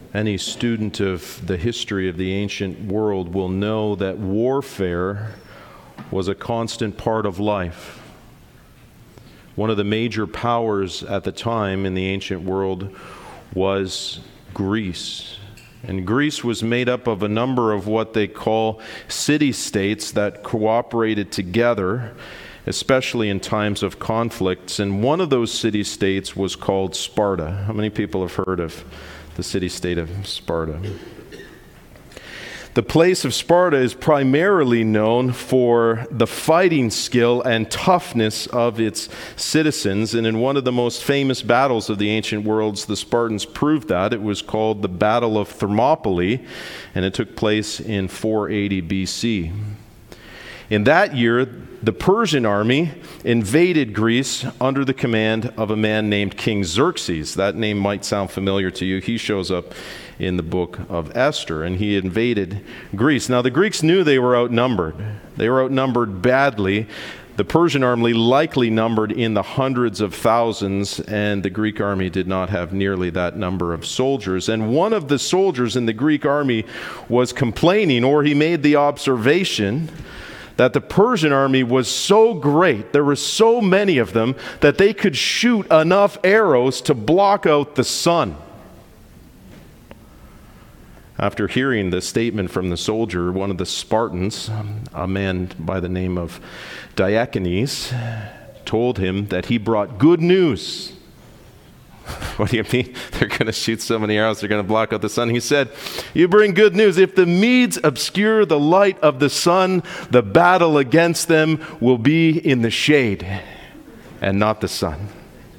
Any student of the history of the ancient world will know that warfare was a constant part of life. One of the major powers at the time in the ancient world was Greece. And Greece was made up of a number of what they call city-states that cooperated together, especially in times of conflicts. And one of those city-states was called Sparta. How many people have heard of the city-state of Sparta? The place of Sparta is primarily known for the fighting skill and toughness of its citizens, and in one of the most famous battles of the ancient worlds, the Spartans proved that. It was called the Battle of Thermopylae, and it took place in 480 BC. In that year, the Persian army invaded Greece under the command of a man named King Xerxes. That name might sound familiar to you. He shows up in the book of Esther, and he invaded Greece. Now, the Greeks knew they were outnumbered. They were outnumbered badly. The Persian army likely numbered in the hundreds of thousands, and the Greek army did not have nearly that number of soldiers. And one of the soldiers in the Greek army was complaining, or he made the observation, that the Persian army was so great, there were so many of them, that they could shoot enough arrows to block out the sun. After hearing the statement from the soldier, one of the Spartans, a man by the name of Diacones, told him that he brought good news. What do you mean? They're going to shoot so many arrows, they're going to block out the sun. He said, you bring good news. If the Medes obscure the light of the sun, the battle against them will be in the shade and not the sun.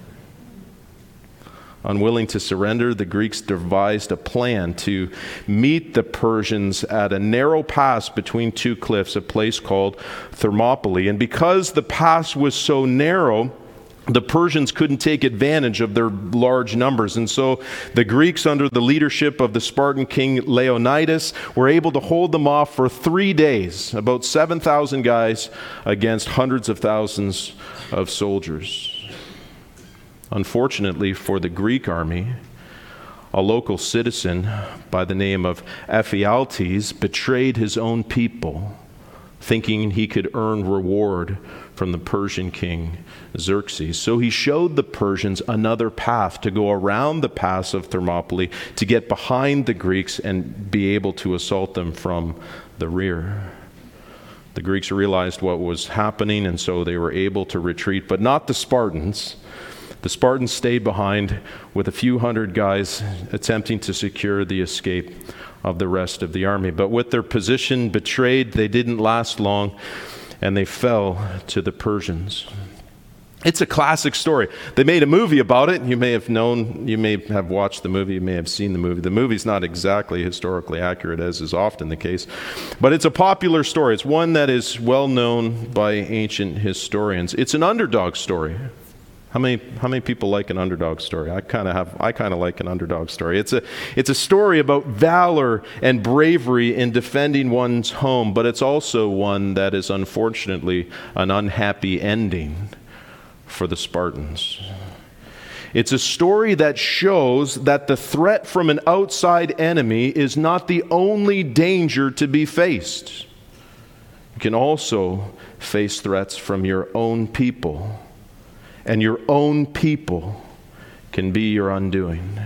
Unwilling to surrender, the Greeks devised a plan to meet the Persians at a narrow pass between two cliffs, a place called Thermopylae. And because the pass was so narrow, the Persians couldn't take advantage of their large numbers. And so the Greeks, under the leadership of the Spartan king Leonidas, were able to hold them off for 3 days, about 7,000 guys against hundreds of thousands of soldiers. Unfortunately for the Greek army, a local citizen by the name of Ephialtes betrayed his own people, thinking he could earn reward from the Persian king Xerxes. So he showed the Persians another path to go around the pass of Thermopylae to get behind the Greeks and be able to assault them from the rear. The Greeks realized what was happening, and so they were able to retreat, but not the Spartans. The Spartans stayed behind with a few hundred guys attempting to secure the escape of the rest of the army. But with their position betrayed, they didn't last long, and they fell to the Persians. It's a classic story. They made a movie about it. You may have watched the movie, you may have seen the movie. The movie's not exactly historically accurate, as is often the case, but it's a popular story. It's one that is well known by ancient historians. It's an underdog story. How many people like an underdog story? I kind of like an underdog story. It's a story about valor and bravery in defending one's home, but it's also one that is unfortunately an unhappy ending for the Spartans. It's a story that shows that the threat from an outside enemy is not the only danger to be faced. You can also face threats from your own people. And your own people can be your undoing.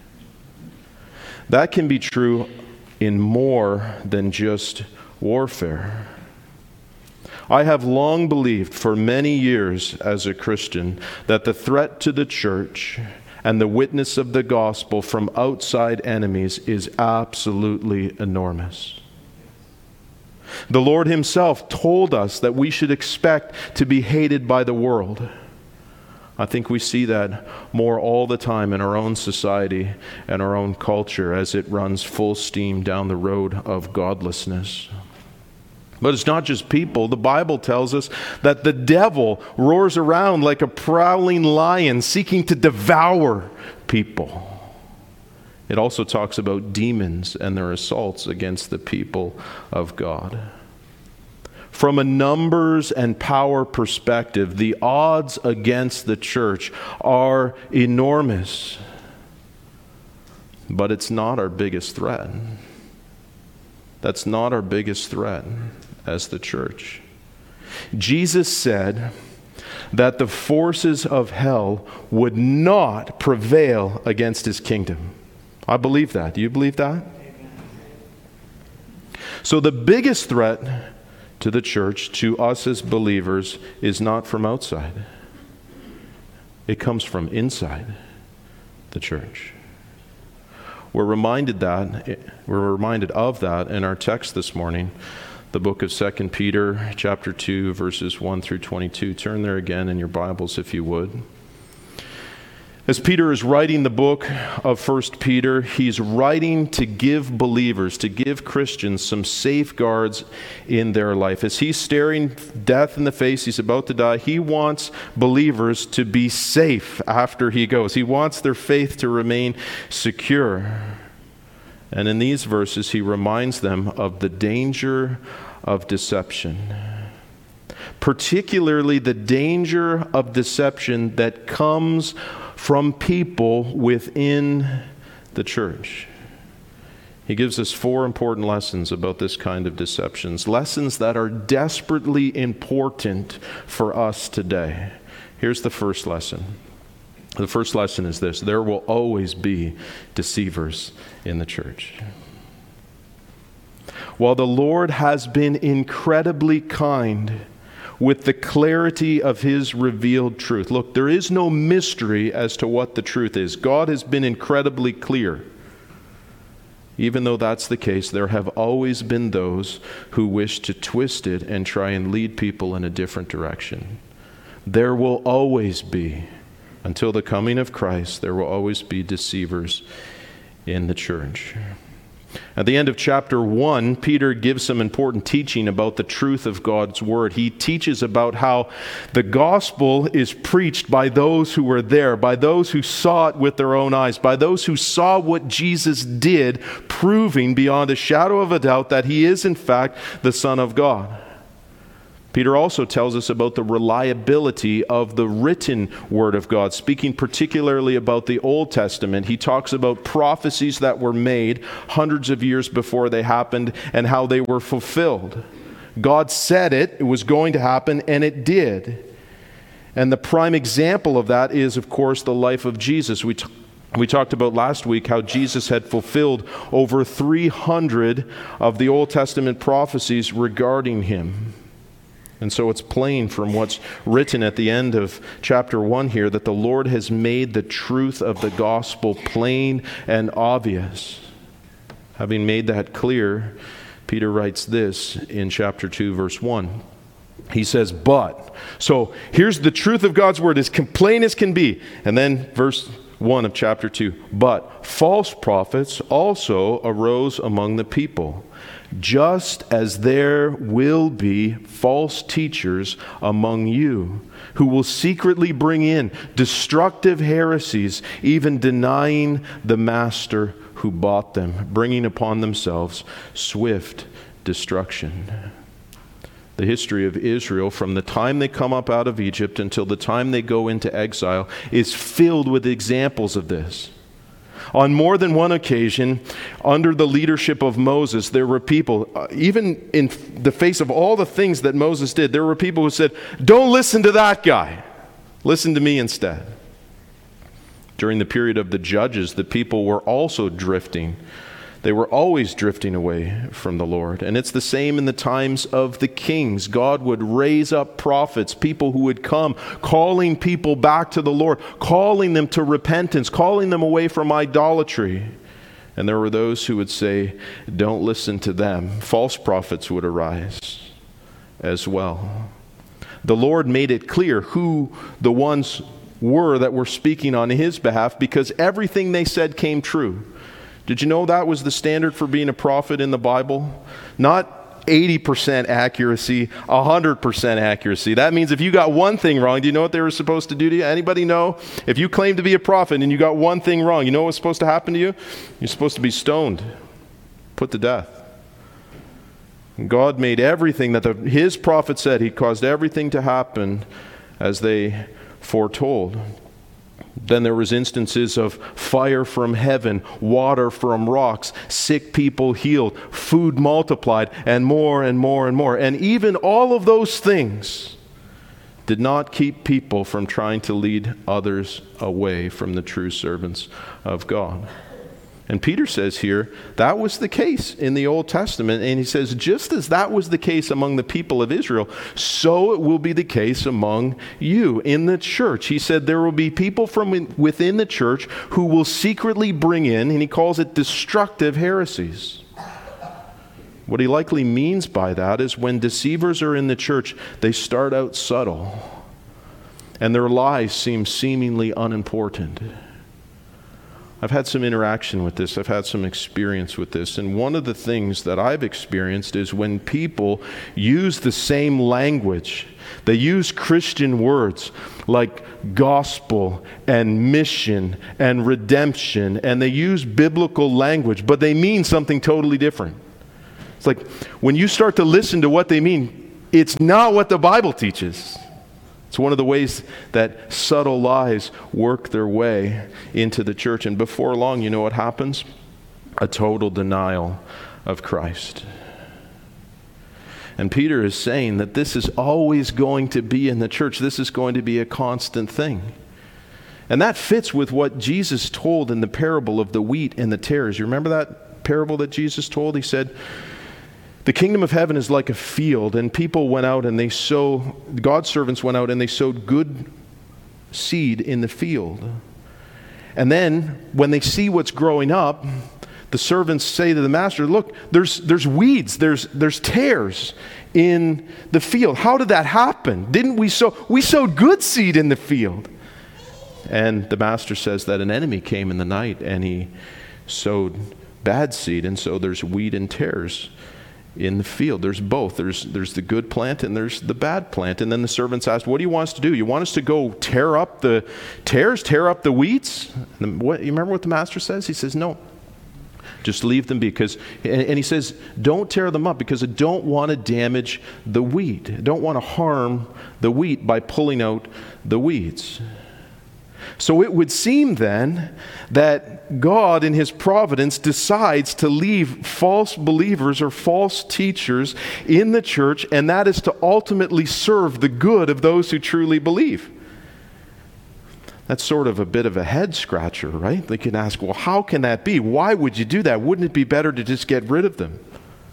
That can be true in more than just warfare. I have long believed for many years as a Christian that the threat to the church and the witness of the gospel from outside enemies is absolutely enormous. The Lord Himself told us that we should expect to be hated by the world. I think we see that more all the time in our own society and our own culture as it runs full steam down the road of godlessness. But it's not just people. The Bible tells us that the devil roars around like a prowling lion seeking to devour people. It also talks about demons and their assaults against the people of God. From a numbers and power perspective, the odds against the church are enormous. But it's not our biggest threat. That's not our biggest threat as the church. Jesus said that the forces of hell would not prevail against his kingdom. I believe that. Do you believe that? So the biggest threat to the church, to us as believers, is not from outside. It comes from inside the church. We're reminded of that in our text this morning, the book of 2 Peter, chapter 2, verses 1 through 22. Turn there again in your Bibles, if you would. As Peter is writing the book of 1 Peter, he's writing to give believers, to give Christians some safeguards in their life. As he's staring death in the face, he's about to die, he wants believers to be safe after he goes. He wants their faith to remain secure. And in these verses, he reminds them of the danger of deception. Particularly the danger of deception that comes from people within the church. He gives us 4 important lessons about this kind of deceptions, lessons that are desperately important for us today. Here's the first lesson. The first lesson is this: there will always be deceivers in the church. While the Lord has been incredibly kind with the clarity of his revealed truth. Look, there is no mystery as to what the truth is. God has been incredibly clear. Even though that's the case, there have always been those who wish to twist it and try and lead people in a different direction. There will always be, until the coming of Christ, there will always be deceivers in the church. At the end of chapter 1, Peter gives some important teaching about the truth of God's word. He teaches about how the gospel is preached by those who were there, by those who saw it with their own eyes, by those who saw what Jesus did, proving beyond a shadow of a doubt that he is in fact the Son of God. Peter also tells us about the reliability of the written Word of God, speaking particularly about the Old Testament. He talks about prophecies that were made hundreds of years before they happened and how they were fulfilled. God said it was going to happen, and it did. And the prime example of that is, of course, the life of Jesus. We talked about last week how Jesus had fulfilled over 300 of the Old Testament prophecies regarding him. And so it's plain from what's written at the end of chapter 1 here that the Lord has made the truth of the gospel plain and obvious. Having made that clear, Peter writes this in chapter 2, verse 1. He says, but. So here's the truth of God's word, as plain as can be. And then verse 1 of chapter 2. But false prophets also arose among the people, just as there will be false teachers among you, who will secretly bring in destructive heresies, even denying the master who bought them, bringing upon themselves swift destruction. The history of Israel, from the time they come up out of Egypt until the time they go into exile, is filled with examples of this. On more than one occasion, under the leadership of Moses, there were people, even in the face of all the things that Moses did, there were people who said, don't listen to that guy. Listen to me instead. During the period of the judges, the people were also drifting. They were always drifting away from the Lord. And it's the same in the times of the kings. God would raise up prophets, people who would come, calling people back to the Lord, calling them to repentance, calling them away from idolatry. And there were those who would say, don't listen to them. False prophets would arise as well. The Lord made it clear who the ones were that were speaking on his behalf, because everything they said came true. Did you know that was the standard for being a prophet in the Bible? Not 80% accuracy, 100% accuracy. That means if you got one thing wrong, do you know what they were supposed to do to you? Anybody know? If you claim to be a prophet and you got one thing wrong, you know what's supposed to happen to you? You're supposed to be stoned, put to death. And God made everything that his prophet said. He caused everything to happen as they foretold. Then there was instances of fire from heaven, water from rocks, sick people healed, food multiplied, and more and more and more. And even all of those things did not keep people from trying to lead others away from the true servants of God. And Peter says here, that was the case in the Old Testament. And he says, just as that was the case among the people of Israel, so it will be the case among you in the church. He said there will be people from within the church who will secretly bring in, and he calls it destructive heresies. What he likely means by that is when deceivers are in the church, they start out subtle, and their lies seem seemingly unimportant. I've had some interaction with this. I've had some experience with this. And one of the things that I've experienced is when people use the same language, they use Christian words like gospel and mission and redemption, and they use biblical language, but they mean something totally different. It's like when you start to listen to what they mean, it's not what the Bible teaches. It's one of the ways that subtle lies work their way into the church. And before long, you know what happens? A total denial of Christ. And Peter is saying that this is always going to be in the church. This is going to be a constant thing. And that fits with what Jesus told in the parable of the wheat and the tares. You remember that parable that Jesus told? He said, the kingdom of heaven is like a field, and people went out and God's servants went out and they sowed good seed in the field. And then when they see what's growing up, the servants say to the master, look, there's weeds, there's tares in the field. How did that happen? Didn't we sow? We sowed good seed in the field. And the master says that an enemy came in the night and he sowed bad seed, and so there's wheat and tares in the field. There's both. There's the good plant and there's the bad plant. And then the servants asked, what do you want us to do? You want us to go tear up the tares, tear up the weeds? And you remember what the master says? He says, no, just leave them be. And he says, don't tear them up because I don't want to damage the wheat. I don't want to harm the wheat by pulling out the weeds. So it would seem then that God in his providence decides to leave false believers or false teachers in the church, and that is to ultimately serve the good of those who truly believe. That's sort of a bit of a head scratcher, right? They can ask, well, how can that be? Why would you do that? Wouldn't it be better to just get rid of them?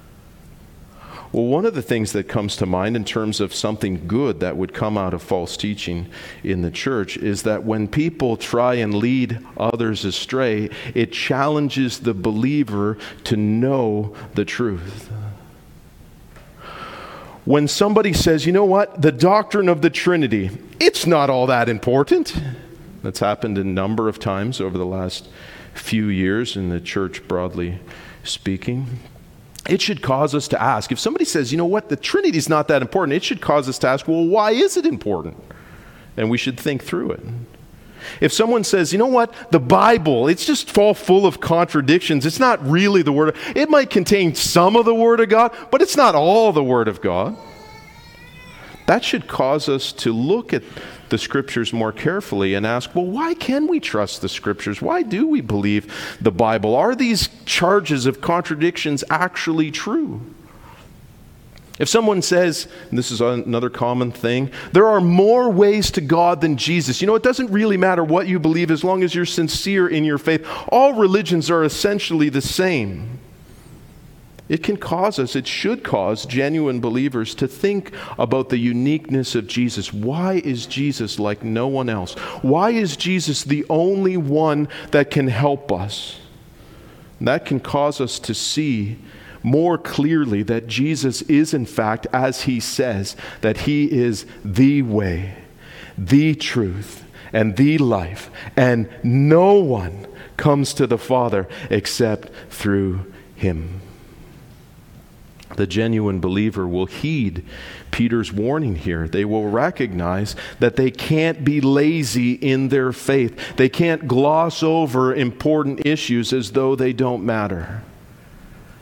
Well, one of the things that comes to mind in terms of something good that would come out of false teaching in the church is that when people try and lead others astray, it challenges the believer to know the truth. When somebody says, you know what, the doctrine of the Trinity, it's not all that important. That's happened a number of times over the last few years in the church, broadly speaking. It should cause us to ask. If somebody says, you know what, the Trinity is not that important, it should cause us to ask, well, why is it important? And we should think through it. If someone says, you know what, the Bible, it's just full of contradictions. It's not really the Word. It might contain some of the Word of God, but it's not all the Word of God. That should cause us to look at the Scriptures more carefully and ask, well, why can we trust the Scriptures? Why do we believe the Bible? Are these charges of contradictions actually true? If someone says, and this is another common thing, there are more ways to God than Jesus. You know, it doesn't really matter what you believe as long as you're sincere in your faith. All religions are essentially the same. It should cause genuine believers to think about the uniqueness of Jesus. Why is Jesus like no one else? Why is Jesus the only one that can help us? That can cause us to see more clearly that Jesus is, in fact, as he says, that he is the way, the truth, and the life, and no one comes to the Father except through him. The genuine believer will heed Peter's warning here. They will recognize that they can't be lazy in their faith. They can't gloss over important issues as though they don't matter.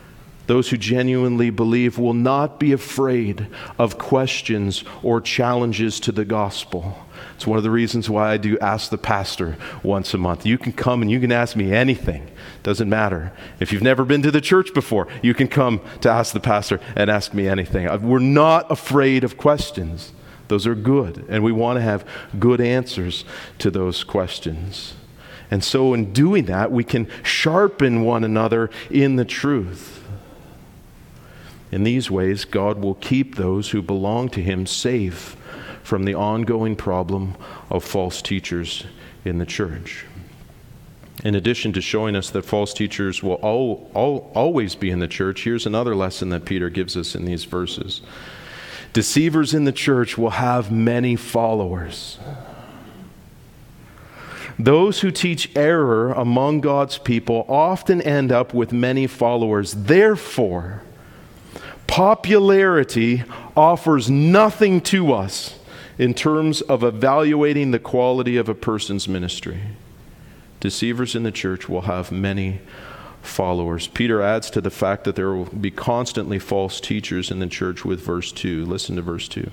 those who genuinely believe, will not be afraid of questions or challenges to the gospel. It's one of the reasons why I do Ask the Pastor once a month. You can come and you can ask me anything. Doesn't matter. If you've never been to the church before, you can come to Ask the Pastor and ask me anything. We're not afraid of questions. Those are good, and we want to have good answers to those questions. And so in doing that, we can sharpen one another in the truth. In these ways, God will keep those who belong to Him safe from the ongoing problem of false teachers in the church. In addition to showing us that false teachers will always be in the church, here's another lesson that Peter gives us in these verses. Deceivers in the church will have many followers. Those who teach error among God's people often end up with many followers. Therefore, popularity offers nothing to us in terms of evaluating the quality of a person's ministry. Deceivers in the church will have many followers. Peter adds to the fact that there will be constantly false teachers in the church with verse 2. Listen to verse 2.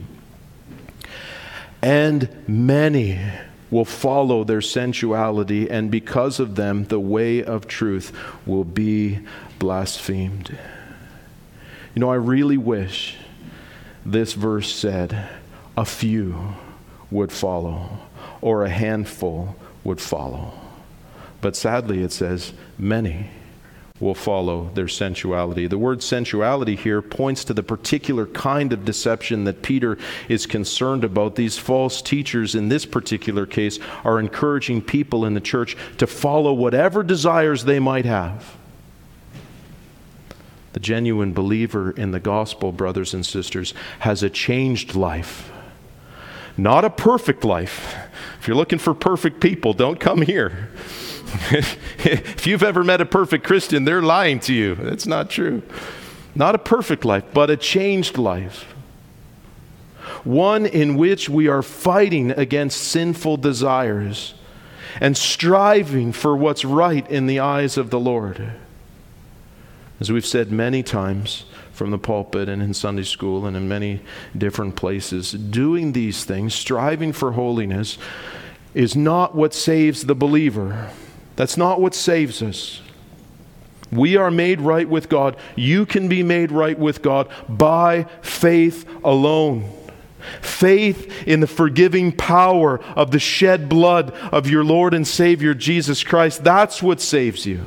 And many will follow their sensuality, and because of them, the way of truth will be blasphemed. You know, I really wish this verse said a few would follow, or a handful would follow. But sadly, it says many will follow their sensuality. The word sensuality here points to the particular kind of deception that Peter is concerned about. These false teachers in this particular case are encouraging people in the church to follow whatever desires they might have. The genuine believer in the gospel, brothers and sisters, has a changed life. Not a perfect life. If you're looking for perfect people, don't come here. If you've ever met a perfect Christian, they're lying to you. That's not true. Not a perfect life, but a changed life. One in which we are fighting against sinful desires and striving for what's right in the eyes of the Lord. As we've said many times from the pulpit and in Sunday school and in many different places, doing these things, striving for holiness, is not what saves the believer. That's not what saves us. We are made right with God. You can be made right with God by faith alone. Faith in the forgiving power of the shed blood of your Lord and Savior Jesus Christ. That's what saves you.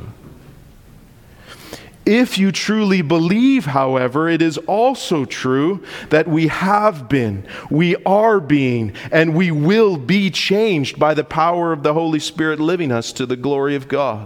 If you truly believe, however, it is also true that we have been, we are being, and we will be changed by the power of the Holy Spirit living us to the glory of God.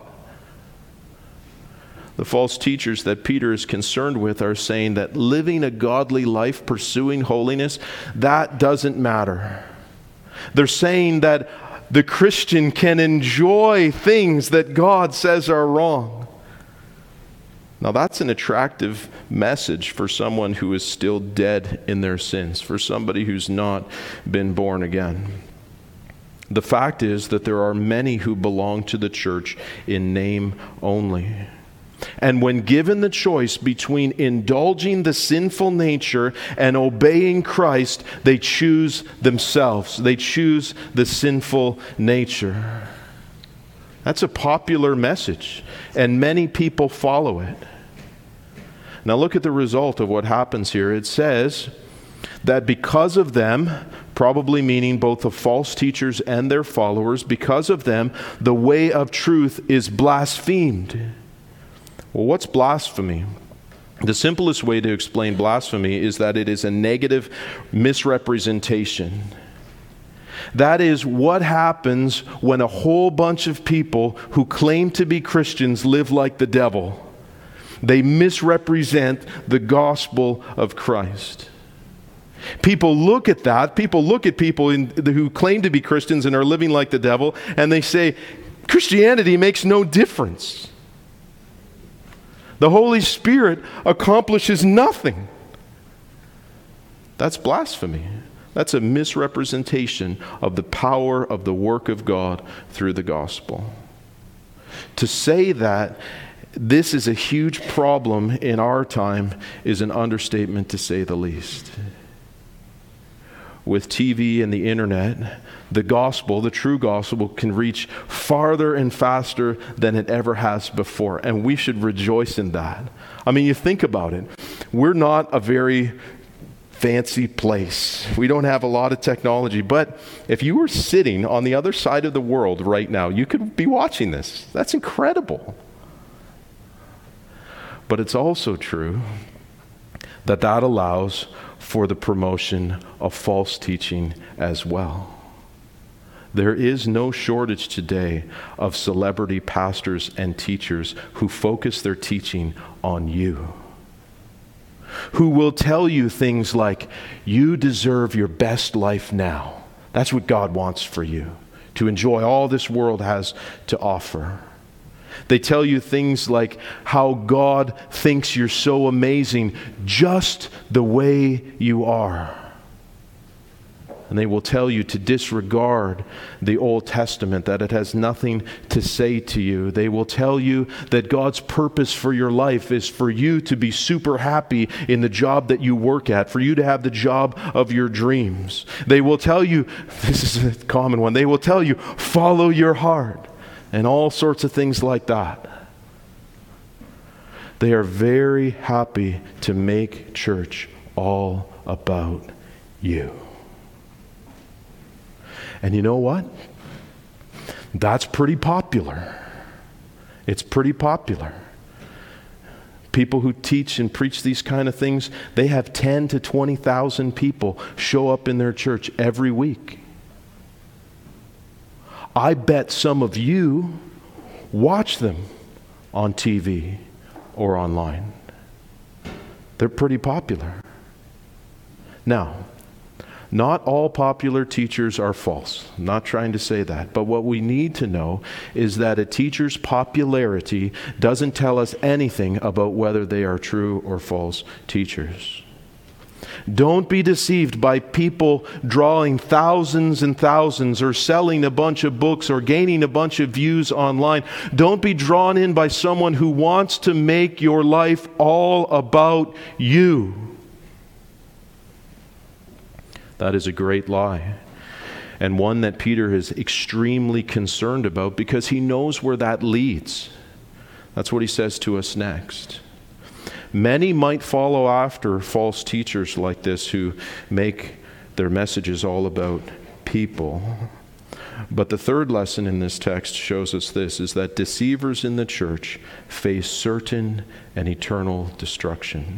The false teachers that Peter is concerned with are saying that living a godly life, pursuing holiness, that doesn't matter. They're saying that the Christian can enjoy things that God says are wrong. Now that's an attractive message for someone who is still dead in their sins, for somebody who's not been born again. The fact is that there are many who belong to the church in name only. And when given the choice between indulging the sinful nature and obeying Christ, they choose themselves. They choose the sinful nature. That's a popular message, and many people follow it. Now look at the result of what happens here. It says that because of them, probably meaning both the false teachers and their followers, because of them, the way of truth is blasphemed. Well, what's blasphemy? The simplest way to explain blasphemy is that it is a negative misrepresentation. That is what happens when a whole bunch of people who claim to be Christians live like the devil. They misrepresent the gospel of Christ. People look at that. People look at people who claim to be Christians and are living like the devil, and they say, Christianity makes no difference. The Holy Spirit accomplishes nothing. That's blasphemy. That's a misrepresentation of the power of the work of God through the gospel. To say that this is a huge problem in our time is an understatement to say the least. With TV and the internet, the gospel, the true gospel, can reach farther and faster than it ever has before. And we should rejoice in that. I mean, you think about it. We're not a very fancy place. We don't have a lot of technology. But if you were sitting on the other side of the world right now, you could be watching this. That's incredible. But it's also true that allows for the promotion of false teaching as well. There is no shortage today of celebrity pastors and teachers who focus their teaching on you, who will tell you things like, you deserve your best life now. That's what God wants for you, to enjoy all this world has to offer. They tell you things like how God thinks you're so amazing just the way you are. And they will tell you to disregard the Old Testament, that it has nothing to say to you. They will tell you that God's purpose for your life is for you to be super happy in the job that you work at, for you to have the job of your dreams. They will tell you, this is a common one, they will tell you, follow your heart, and all sorts of things like that. They are very happy to make church all about you. And you know what? That's pretty popular. It's pretty popular. People who teach and preach these kind of things, they have 10 to 20,000 people show up in their church every week. I bet some of you watch them on TV or online. They're pretty popular. Now, not all popular teachers are false. I'm not trying to say that. But what we need to know is that a teacher's popularity doesn't tell us anything about whether they are true or false teachers. Don't be deceived by people drawing thousands and thousands or selling a bunch of books or gaining a bunch of views online. Don't be drawn in by someone who wants to make your life all about you. That is a great lie, and one that Peter is extremely concerned about because he knows where that leads. That's what he says to us next. Many might follow after false teachers like this who make their messages all about people. But the third lesson in this text shows us this, is that deceivers in the church face certain and eternal destruction.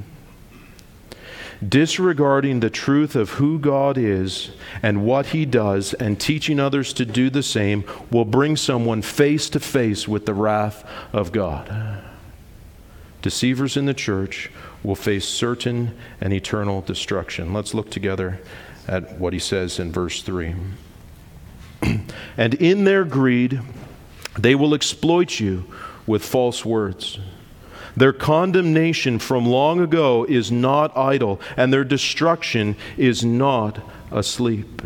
Disregarding the truth of who God is and what He does and teaching others to do the same will bring someone face to face with the wrath of God. Deceivers in the church will face certain and eternal destruction. Let's look together at what he says in verse 3. And in their greed, they will exploit you with false words. Their condemnation from long ago is not idle, and their destruction is not asleep.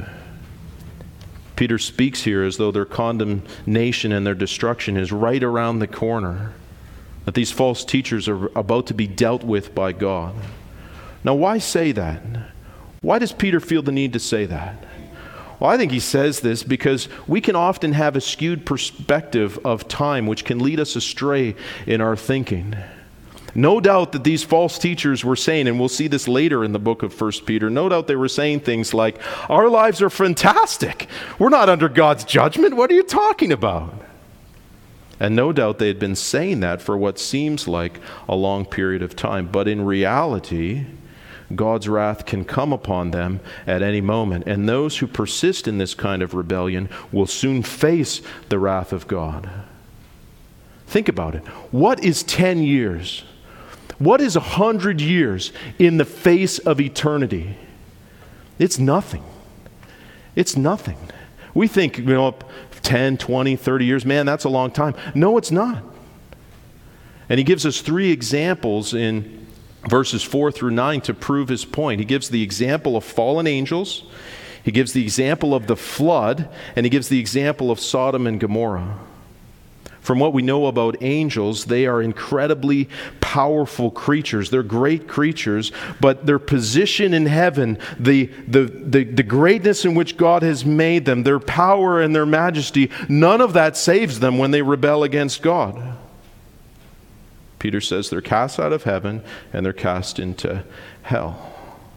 Peter speaks here as though their condemnation and their destruction is right around the corner, that these false teachers are about to be dealt with by God. Now, why say that? Why does Peter feel the need to say that? Well, I think he says this because we can often have a skewed perspective of time which can lead us astray in our thinking. No doubt that these false teachers were saying, and we'll see this later in the book of 1 Peter, no doubt they were saying things like, our lives are fantastic. We're not under God's judgment. What are you talking about? And no doubt they had been saying that for what seems like a long period of time. But in reality, God's wrath can come upon them at any moment. And those who persist in this kind of rebellion will soon face the wrath of God. Think about it. What is 10 years? What is 100 years in the face of eternity? It's nothing. It's nothing. We think, 10, 20, 30 years, man, that's a long time. No, it's not. And he gives us 3 examples in verses 4 through 9 to prove his point. He gives the example of fallen angels, he gives the example of the flood, and he gives the example of Sodom and Gomorrah. From what we know about angels, they are incredibly powerful creatures. They're great creatures, but their position in heaven, the greatness in which God has made them, their power and their majesty, none of that saves them when they rebel against God. Peter says they're cast out of heaven and they're cast into hell.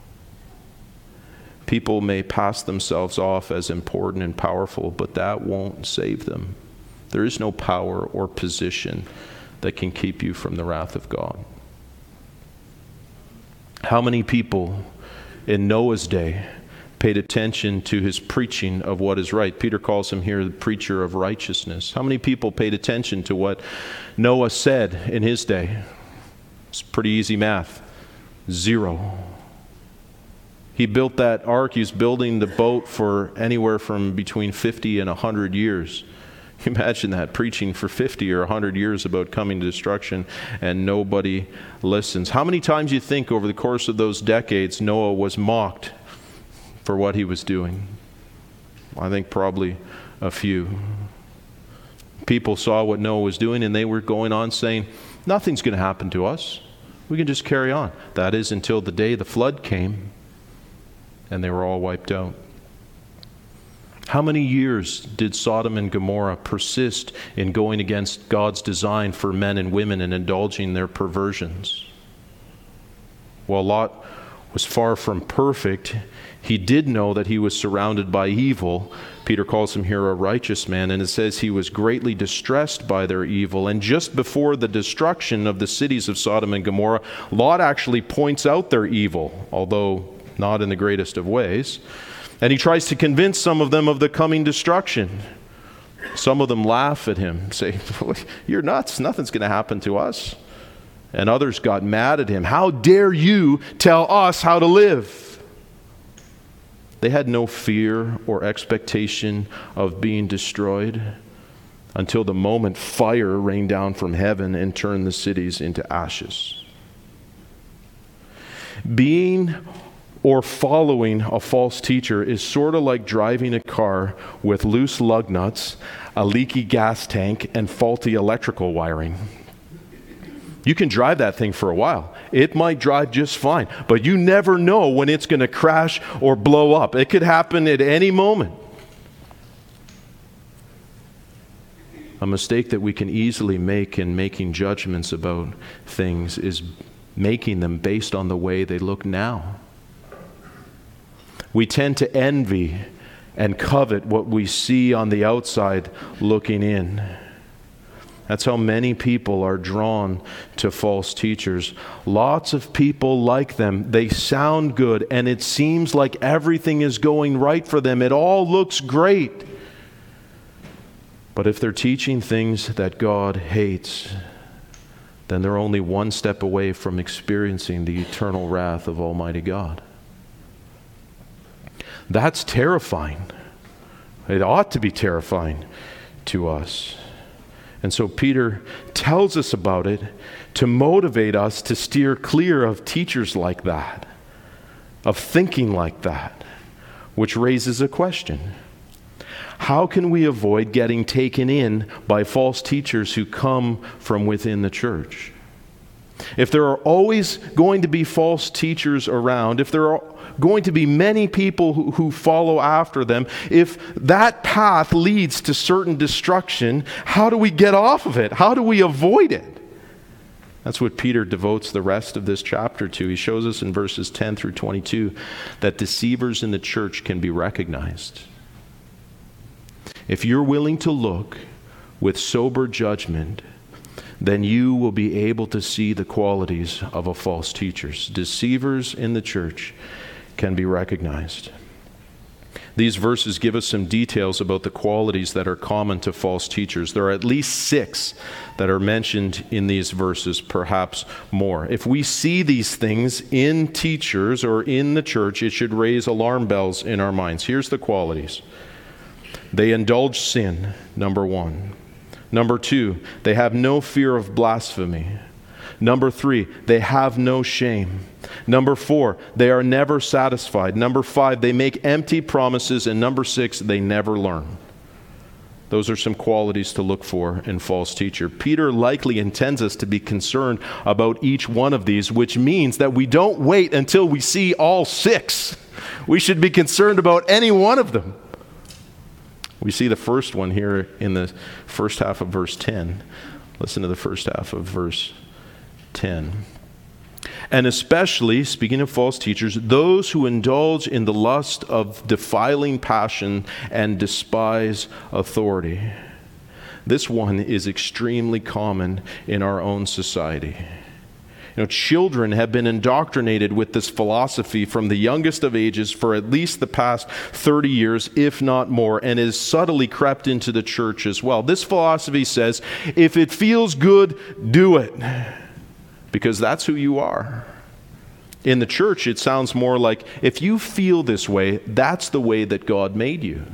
People may pass themselves off as important and powerful, but that won't save them. There is no power or position that can keep you from the wrath of God. How many people in Noah's day paid attention to his preaching of what is right? Peter calls him here the preacher of righteousness. How many people paid attention to what Noah said in his day? It's pretty easy math. 0. He built that ark. He was building the boat for anywhere from between 50 and 100 years. Imagine that, preaching for 50 or 100 years about coming to destruction, and nobody listens. How many times do you think over the course of those decades Noah was mocked for what he was doing? I think probably a few. People saw what Noah was doing and they were going on saying, nothing's going to happen to us. We can just carry on. That is until the day the flood came and they were all wiped out. How many years did Sodom and Gomorrah persist in going against God's design for men and women and indulging their perversions? While Lot was far from perfect, he did know that he was surrounded by evil. Peter calls him here a righteous man, and it says he was greatly distressed by their evil. And just before the destruction of the cities of Sodom and Gomorrah, Lot actually points out their evil, although not in the greatest of ways. And he tries to convince some of them of the coming destruction. Some of them laugh at him, say, you're nuts, nothing's going to happen to us. And others got mad at him. How dare you tell us how to live? They had no fear or expectation of being destroyed until the moment fire rained down from heaven and turned the cities into ashes. Being or following a false teacher is sort of like driving a car with loose lug nuts, a leaky gas tank, and faulty electrical wiring. You can drive that thing for a while. It might drive just fine, but you never know when it's going to crash or blow up. It could happen at any moment. A mistake that we can easily make in making judgments about things is making them based on the way they look now. We tend to envy and covet what we see on the outside looking in. That's how many people are drawn to false teachers. Lots of people like them. They sound good, and it seems like everything is going right for them. It all looks great. But if they're teaching things that God hates, then they're only one step away from experiencing the eternal wrath of Almighty God. That's terrifying. It ought to be terrifying to us. And so Peter tells us about it to motivate us to steer clear of teachers like that, of thinking like that, which raises a question. How can we avoid getting taken in by false teachers who come from within the church? If there are always going to be false teachers around, if there are going to be many people who follow after them, if that path leads to certain destruction, how do we get off of it? How do we avoid it? That's what Peter devotes the rest of this chapter to. He shows us in verses 10 through 22 that deceivers in the church can be recognized. If you're willing to look with sober judgment, then you will be able to see the qualities of a false teacher. Deceivers in the church can be recognized. These verses give us some details about the qualities that are common to false teachers. There are at least 6 that are mentioned in these verses, perhaps more. If we see these things in teachers or in the church, it should raise alarm bells in our minds. Here's the qualities. They indulge sin, number 1. Number 2, they have no fear of blasphemy. Number 3, they have no shame. Number 4, they are never satisfied. Number 5, they make empty promises. And number 6, they never learn. Those are some qualities to look for in false teacher. Peter likely intends us to be concerned about each one of these, which means that we don't wait until we see all 6. We should be concerned about any one of them. We see the first one here in the first half of verse 10. Listen to the first half of verse 10. And especially, speaking of false teachers, those who indulge in the lust of defiling passion and despise authority. This one is extremely common in our own society. Children have been indoctrinated with this philosophy from the youngest of ages for at least the past 30 years, if not more, and is subtly crept into the church as well. This philosophy says, if it feels good, do it. Because that's who you are. In the church, it sounds more like, if you feel this way, that's the way that God made you.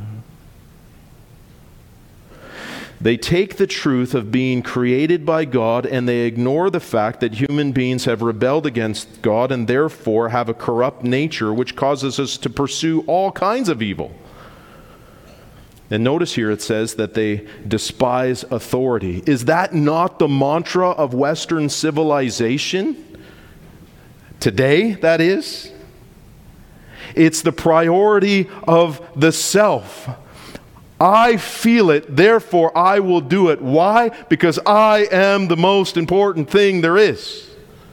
They take the truth of being created by God and they ignore the fact that human beings have rebelled against God and therefore have a corrupt nature which causes us to pursue all kinds of evil. And notice here it says that they despise authority. Is that not the mantra of Western civilization? Today, that is. It's the priority of the self. I feel it, therefore I will do it. Why? Because I am the most important thing there is.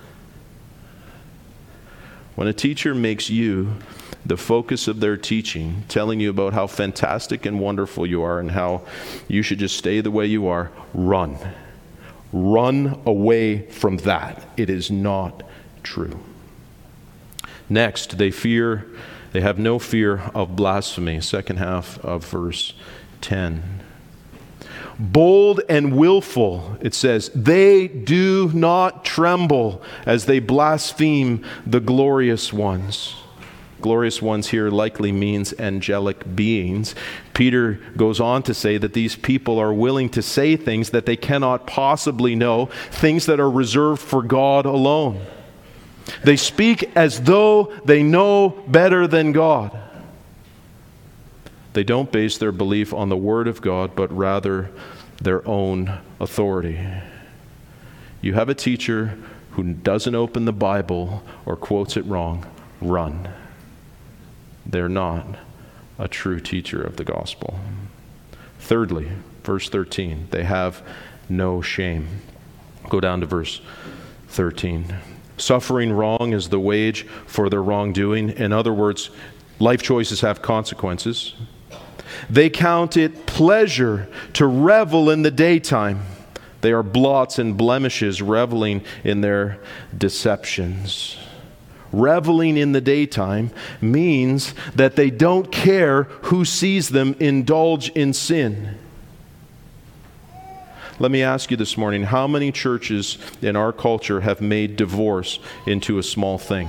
When a teacher makes you the focus of their teaching, telling you about how fantastic and wonderful you are and how you should just stay the way you are, run. Run away from that. It is not true. Next, they have no fear of blasphemy. Second half of verse 10. Bold and willful, it says, they do not tremble as they blaspheme the glorious ones. Glorious ones here likely means angelic beings. Peter goes on to say that these people are willing to say things that they cannot possibly know, things that are reserved for God alone. They speak as though they know better than God. They don't base their belief on the Word of God, but rather their own authority. You have a teacher who doesn't open the Bible or quotes it wrong, run. They're not a true teacher of the gospel. Thirdly, verse 13, they have no shame. Go down to verse 13. Suffering wrong is the wage for their wrongdoing. In other words, life choices have consequences. They count it pleasure to revel in the daytime. They are blots and blemishes, reveling in their deceptions. Reveling in the daytime means that they don't care who sees them indulge in sin. Let me ask you this morning, how many churches in our culture have made divorce into a small thing?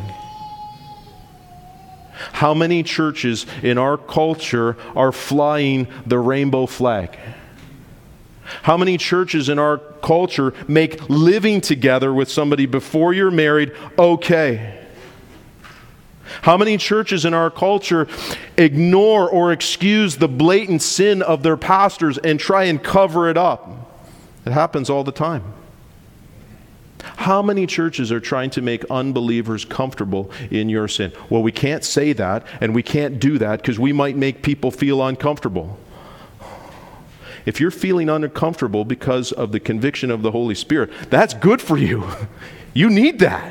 How many churches in our culture are flying the rainbow flag? How many churches in our culture make living together with somebody before you're married okay? How many churches in our culture ignore or excuse the blatant sin of their pastors and try and cover it up? It happens all the time. How many churches are trying to make unbelievers comfortable in your sin? Well, we can't say that and we can't do that because we might make people feel uncomfortable. If you're feeling uncomfortable because of the conviction of the Holy Spirit, that's good for you. You need that.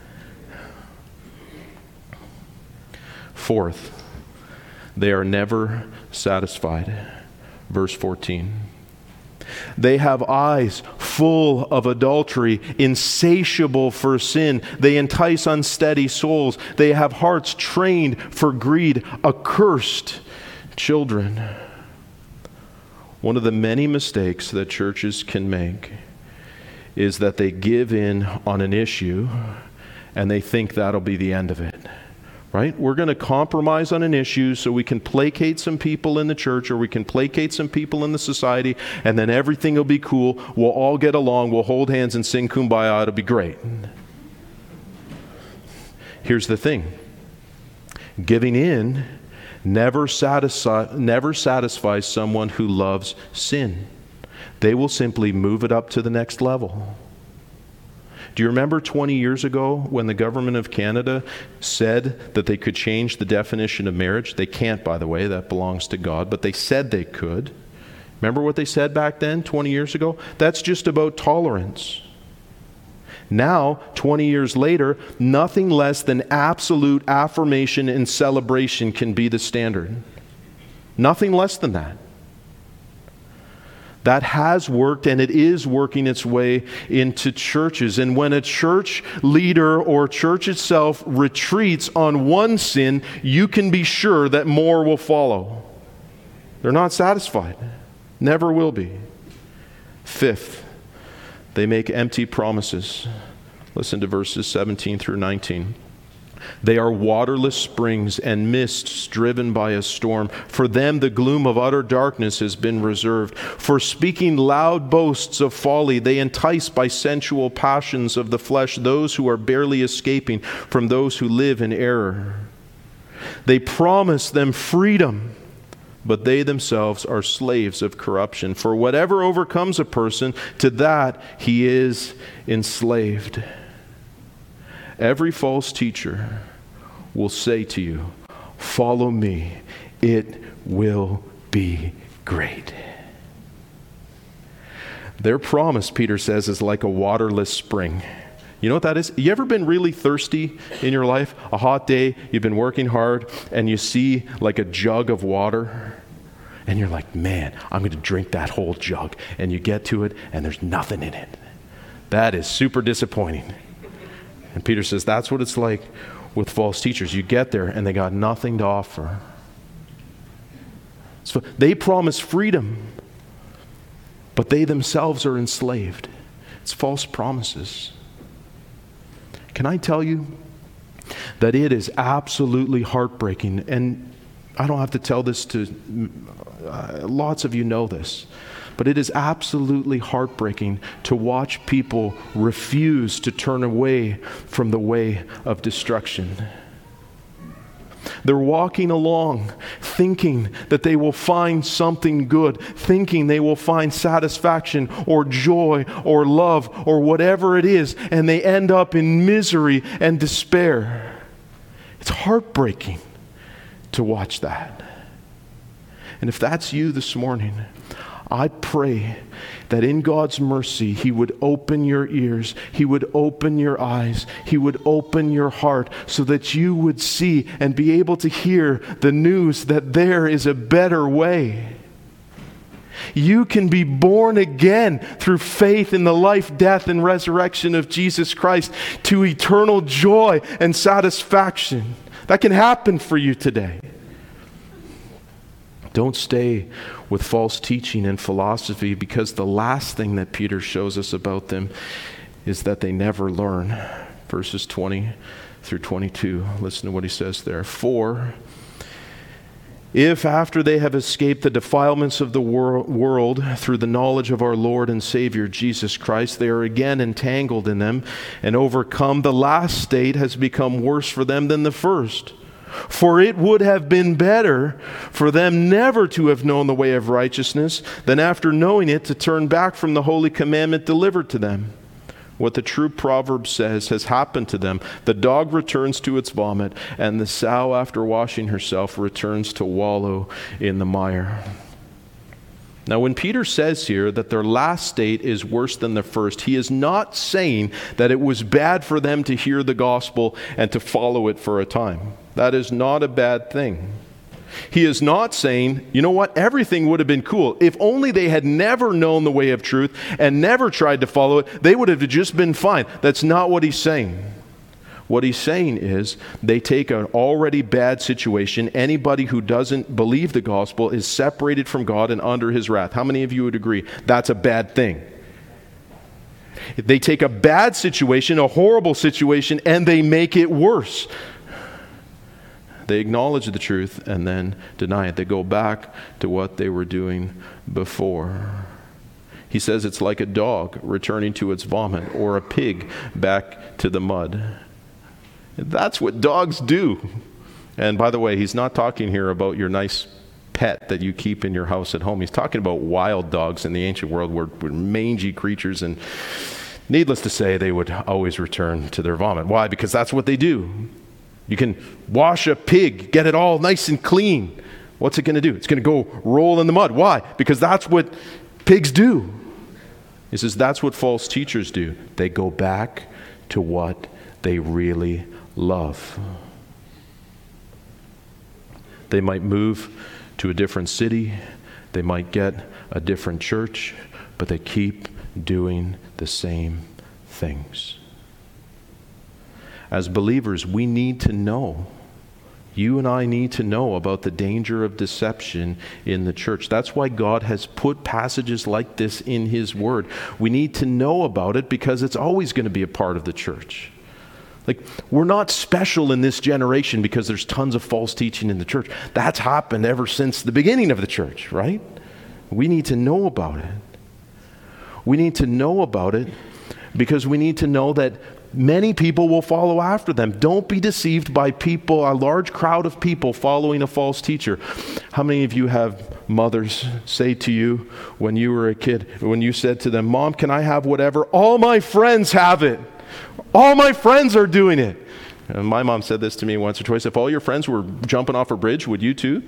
Fourth, they are never satisfied. Verse 14. They have eyes full of adultery, insatiable for sin. They entice unsteady souls. They have hearts trained for greed, accursed children. One of the many mistakes that churches can make is that they give in on an issue and they think that'll be the end of it. Right? We're going to compromise on an issue so we can placate some people in the church or we can placate some people in the society and then everything will be cool. We'll all get along. We'll hold hands and sing Kumbaya. It'll be great. Here's the thing. Giving in never satisfies someone who loves sin. They will simply move it up to the next level. Do you remember 20 years ago when the government of Canada said that they could change the definition of marriage? They can't, by the way, that belongs to God, but they said they could. Remember what they said back then, 20 years ago? That's just about tolerance. Now, 20 years later, nothing less than absolute affirmation and celebration can be the standard. Nothing less than that. That has worked, and it is working its way into churches. And when a church leader or church itself retreats on one sin, you can be sure that more will follow. They're not satisfied. Never will be. Fifth, they make empty promises. Listen to verses 17 through 19. They are waterless springs and mists driven by a storm. For them the gloom of utter darkness has been reserved. For speaking loud boasts of folly, they entice by sensual passions of the flesh those who are barely escaping from those who live in error. They promise them freedom, but they themselves are slaves of corruption. For whatever overcomes a person, to that he is enslaved. Every false teacher will say to you, "Follow me, it will be great." Their promise, Peter says, is like a waterless spring. You know what that is? You ever been really thirsty in your life? A hot day, you've been working hard, and you see like a jug of water, and you're like, "Man, I'm going to drink that whole jug." And you get to it, and there's nothing in it. That is super disappointing. And Peter says that's what it's like with false teachers. You get there and they got nothing to offer. So they promise freedom, but they themselves are enslaved. It's false promises. Can I tell you that it is absolutely heartbreaking, and I don't have to tell this to lots of you know this, but it is absolutely heartbreaking to watch people refuse to turn away from the way of destruction. They're walking along thinking that they will find something good, thinking they will find satisfaction or joy or love or whatever it is, and they end up in misery and despair. It's heartbreaking to watch that. And if that's you this morning, I pray that in God's mercy, He would open your ears, He would open your eyes, He would open your heart so that you would see and be able to hear the news that there is a better way. You can be born again through faith in the life, death, and resurrection of Jesus Christ to eternal joy and satisfaction. That can happen for you today. Don't stay with false teaching and philosophy, because the last thing that Peter shows us about them is that they never learn. Verses 20 through 22. Listen to what he says there. For if after they have escaped the defilements of the world through the knowledge of our Lord and Savior Jesus Christ, they are again entangled in them and overcome, the last state has become worse for them than the first. For it would have been better for them never to have known the way of righteousness than after knowing it to turn back from the holy commandment delivered to them. What the true proverb says has happened to them. The dog returns to its vomit, and the sow after washing herself returns to wallow in the mire. Now, when Peter says here that their last state is worse than the first, he is not saying that it was bad for them to hear the gospel and to follow it for a time. That is not a bad thing. He is not saying, you know what, everything would have been cool. If only they had never known the way of truth and never tried to follow it, they would have just been fine. That's not what he's saying. What he's saying is they take an already bad situation. Anybody who doesn't believe the gospel is separated from God and under his wrath. How many of you would agree that's a bad thing? They take a bad situation, a horrible situation, and they make it worse. They acknowledge the truth and then deny it. They go back to what they were doing before. He says it's like a dog returning to its vomit, or a pig back to the mud. That's what dogs do. And by the way, he's not talking here about your nice pet that you keep in your house at home. He's talking about wild dogs in the ancient world were mangy creatures, and needless to say, they would always return to their vomit. Why? Because that's what they do. You can wash a pig, get it all nice and clean. What's it going to do? It's going to go roll in the mud. Why? Because that's what pigs do. He says that's what false teachers do. They go back to what they really love. They might move to a different city. They might get a different church, but they keep doing the same things. As believers, we need to know. You and I need to know about the danger of deception in the church. That's why God has put passages like this in His Word. We need to know about it because it's always going to be a part of the church. Like, we're not special in this generation because there's tons of false teaching in the church. That's happened ever since the beginning of the church, right? We need to know about it. We need to know about it because we need to know that many people will follow after them. Don't be deceived by people, a large crowd of people following a false teacher. How many of you have mothers say to you when you were a kid, when you said to them, "Mom, can I have whatever? All my friends have it. All my friends are doing it." And my mom said this to me once or twice. If all your friends were jumping off a bridge, would you too?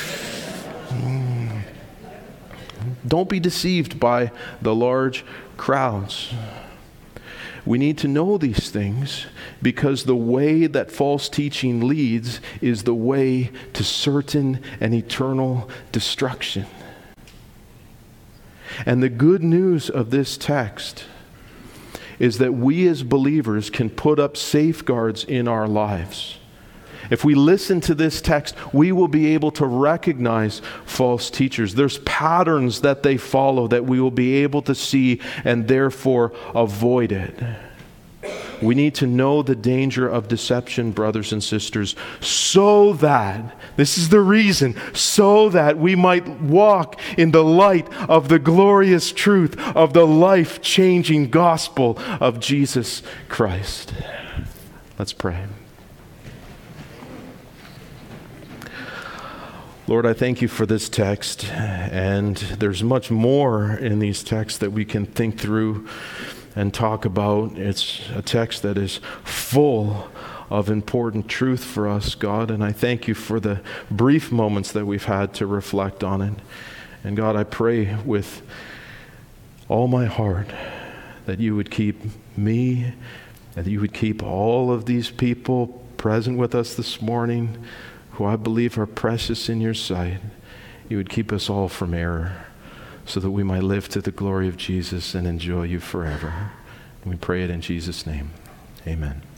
Don't be deceived by the large crowds. We need to know these things because the way that false teaching leads is the way to certain and eternal destruction. And the good news of this text is that we as believers can put up safeguards in our lives. If we listen to this text, we will be able to recognize false teachers. There's patterns that they follow that we will be able to see and therefore avoid it. We need to know the danger of deception, brothers and sisters, so that, this is the reason, so that we might walk in the light of the glorious truth of the life-changing gospel of Jesus Christ. Let's pray. Lord, I thank you for this text, and there's much more in these texts that we can think through and talk about. It's a text that is full of important truth for us, God, and I thank you for the brief moments that we've had to reflect on it. And God, I pray with all my heart that you would keep me, and that you would keep all of these people present with us this morning, who I believe are precious in your sight. You would keep us all from error so that we might live to the glory of Jesus and enjoy you forever. And we pray it in Jesus' name. Amen.